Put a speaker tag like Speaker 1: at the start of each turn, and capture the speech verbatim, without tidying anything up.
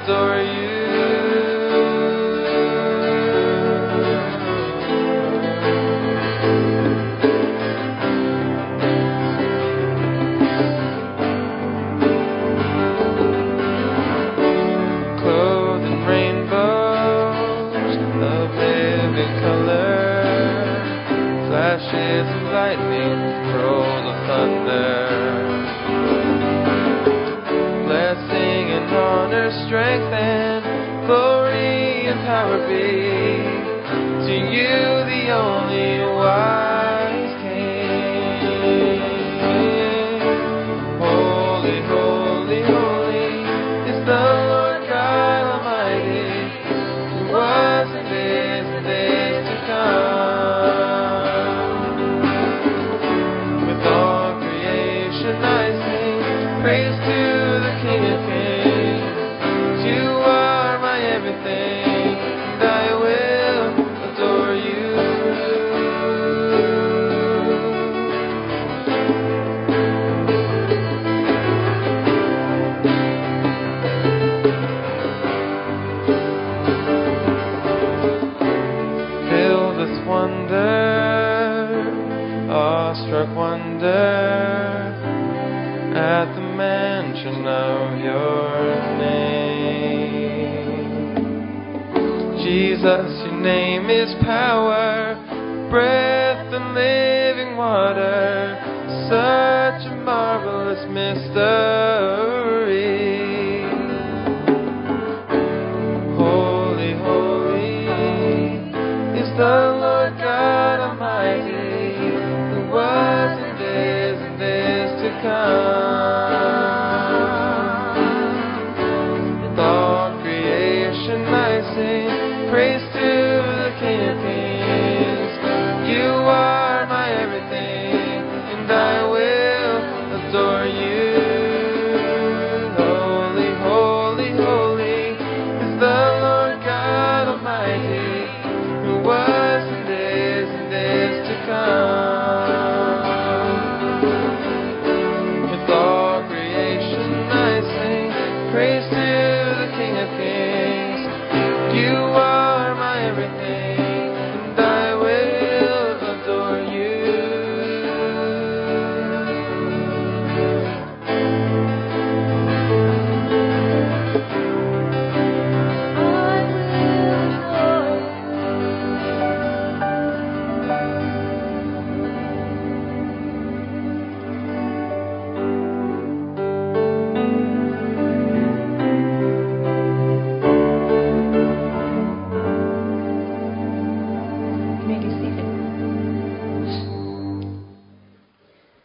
Speaker 1: adore you. Clothed in rainbows of vivid color, flashes of lightning, rolls of thunder. Blessing and honor, strength and glory and power be to you, the only wise King. Holy, holy, holy is the Lord God Almighty, who was and is and is to come. With all creation I sing praise to the King of Kings. You are my everything, and I will adore you. Filled with wonder, awestruck wonder, at the mention of your name. Jesus, your name is power, breath and living water, such a marvelous mystery.